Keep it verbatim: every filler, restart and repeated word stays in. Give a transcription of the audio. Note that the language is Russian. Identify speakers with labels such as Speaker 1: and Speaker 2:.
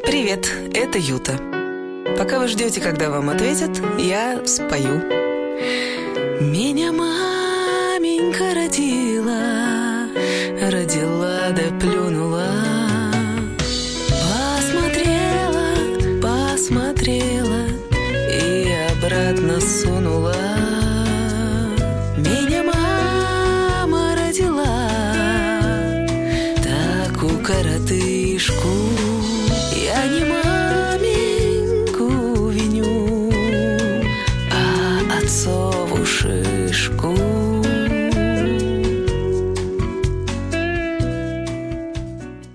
Speaker 1: Привет, это Юта. Пока вы ждете, когда вам ответят, я спою. Меня маменька родила, родила да плюнула. Посмотрела, посмотрела и обратно сунула.